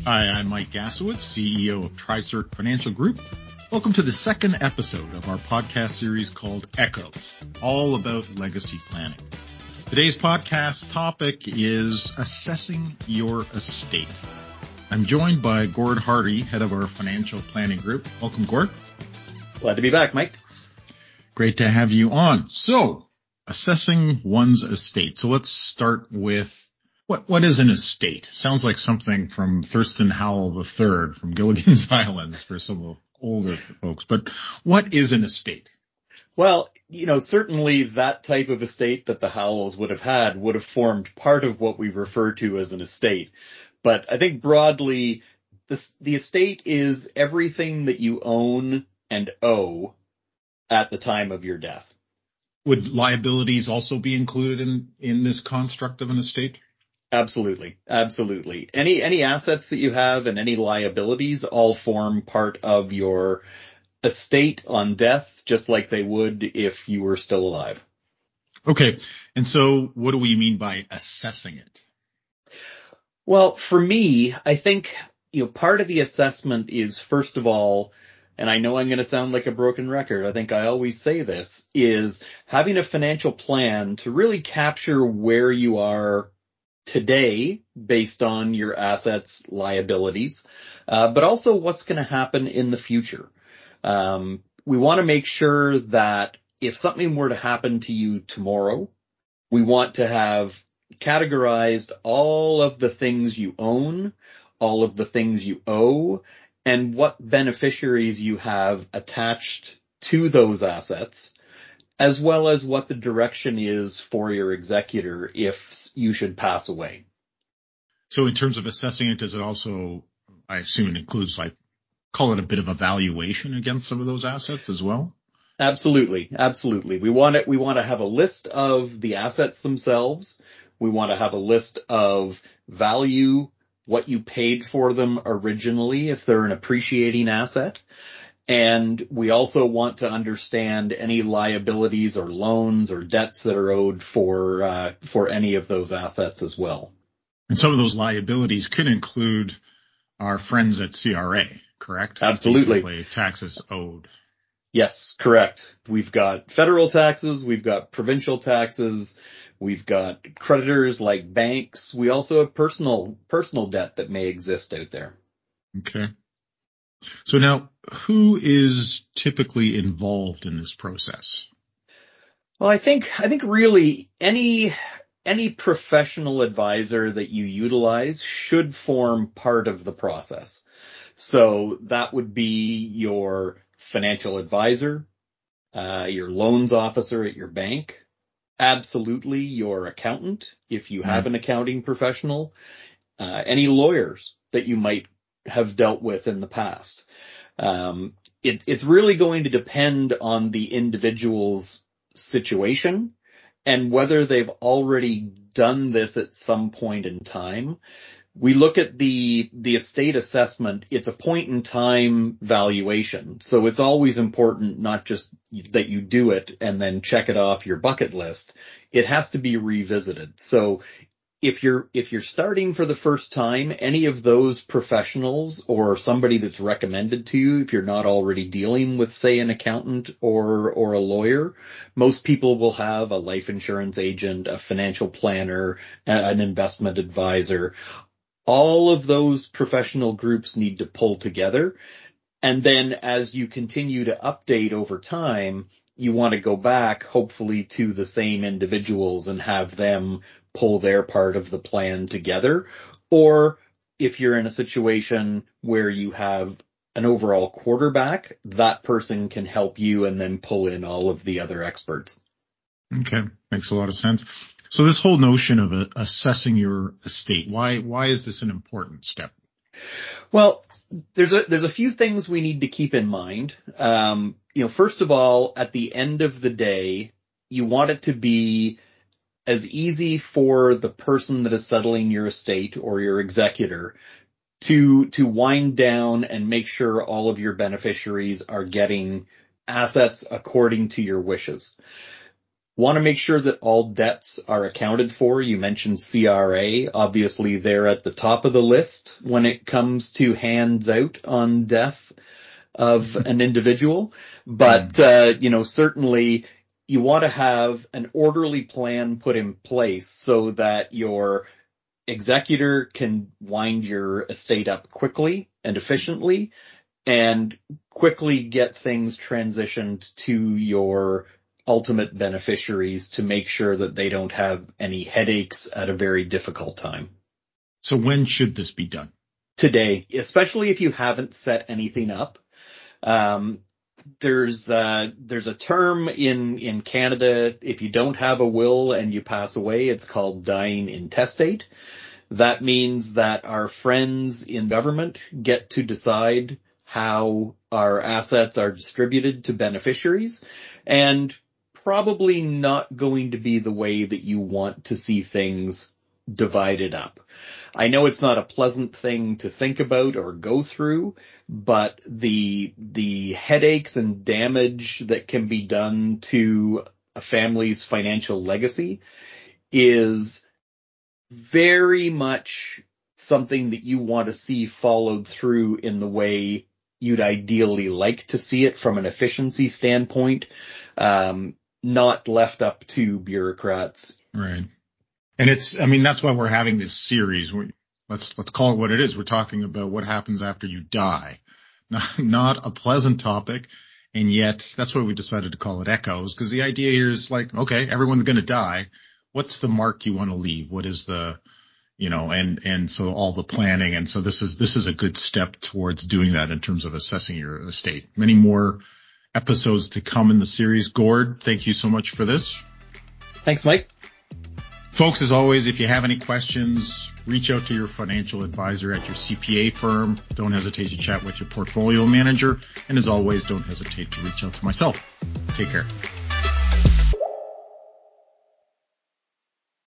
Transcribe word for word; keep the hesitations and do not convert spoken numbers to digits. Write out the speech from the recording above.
Hi, I'm Mike Gasowitz, C E O of TriCert Financial Group. Welcome to the second episode of our podcast series called Echoes, all about legacy planning. Today's podcast topic is assessing your estate. I'm joined by Gord Hardy, head of our financial planning group. Welcome, Gord. Glad to be back, Mike. Great to have you on. So, assessing one's estate. So let's start with What what is an estate? Sounds like something from Thurston Howell the third from Gilligan's Islands for some of the older folks. But what is an estate? Well, you know, certainly that type of estate that the Howells would have had would have formed part of what we refer to as an estate. But I think broadly, this, the estate is everything that you own and owe at the time of your death. Would liabilities also be included in, in this construct of an estate? Absolutely. Absolutely. Any, any assets that you have and any liabilities all form part of your estate on death, just like they would if you were still alive. Okay. And so what do we mean by assessing it? Well, for me, I think, you know, part of the assessment is, first of all, and I know I'm going to sound like a broken record, I think I always say this, is having a financial plan to really capture where you are today based on your assets, liabilities, uh, but also what's going to happen in the future. Um, we want to make sure that if something were to happen to you tomorrow, we want to have categorized all of the things you own, all of the things you owe, and what beneficiaries you have attached to those assets, as well as what the direction is for your executor if you should pass away. So in terms of assessing it, does it also, I assume it includes, like, call it a bit of a valuation against some of those assets as well? Absolutely. Absolutely. We want it, we want to have a list of the assets themselves. We want to have a list of value, what you paid for them originally, if they're an appreciating asset. And we also want to understand any liabilities or loans or debts that are owed for, uh, for any of those assets as well. And some of those liabilities could include our friends at C R A, correct? Absolutely. Basically, taxes owed. Yes, correct. We've got federal taxes. We've got provincial taxes. We've got creditors like banks. We also have personal, personal debt that may exist out there. Okay. So now, who is typically involved in this process? Well, I think, I think really any, any professional advisor that you utilize should form part of the process. So that would be your financial advisor, uh, your loans officer at your bank, absolutely your accountant, if you have an accounting professional, uh, any lawyers that you might have dealt with in the past. Um, it, it's really going to depend on the individual's situation and whether they've already done this at some point in time. We look at the, the estate assessment. It's a point in time valuation. So it's always important not just that you do it and then check it off your bucket list. It has to be revisited. So if you're, if you're starting for the first time, any of those professionals or somebody that's recommended to you, if you're not already dealing with, say, an accountant or, or a lawyer, most people will have a life insurance agent, a financial planner, an investment advisor. All of those professional groups need to pull together. And then as you continue to update over time, you want to go back, hopefully, to the same individuals and have them pull their part of the plan together. Or if you're in a situation where you have an overall quarterback, that person can help you and then pull in all of the other experts. Okay. Makes a lot of sense. So this whole notion of uh, assessing your estate, why, why is this an important step? Well, there's a, there's a few things we need to keep in mind. Um, you know, first of all, at the end of the day, you want it to be as easy for the person that is settling your estate or your executor to, to wind down and make sure all of your beneficiaries are getting assets according to your wishes. Want to make sure that all debts are accounted for. You mentioned C R A. Obviously, they're at the top of the list when it comes to hands out on death of an individual. But, uh, you know, certainly you want to have an orderly plan put in place so that your executor can wind your estate up quickly and efficiently and quickly get things transitioned to your ultimate beneficiaries to make sure that they don't have any headaches at a very difficult time. So when should this be done? Today, especially if you haven't set anything up. Um, there's, uh, there's a term in, in Canada. If you don't have a will and you pass away, it's called dying intestate. That means that our friends in government get to decide how our assets are distributed to beneficiaries, and probably not going to be the way that you want to see things divided up. I know it's not a pleasant thing to think about or go through, but the, the headaches and damage that can be done to a family's financial legacy is very much something that you want to see followed through in the way you'd ideally like to see it from an efficiency standpoint, um, not left up to bureaucrats. Right. And it's, I mean, that's why we're having this series. We, let's, let's call it what it is. We're talking about what happens after you die. Not, not a pleasant topic. And yet that's why we decided to call it Echoes, because the idea here is like, okay, everyone's going to die. What's the mark you want to leave? What is the, you know, and, and so all the planning. And so this is, this is a good step towards doing that in terms of assessing your estate. Many more episodes to come in the series. Gord, thank you so much for this. Thanks, Mike. Folks, as always, if you have any questions, reach out to your financial advisor at your C P A firm. Don't hesitate to chat with your portfolio manager. And as always, don't hesitate to reach out to myself. Take care.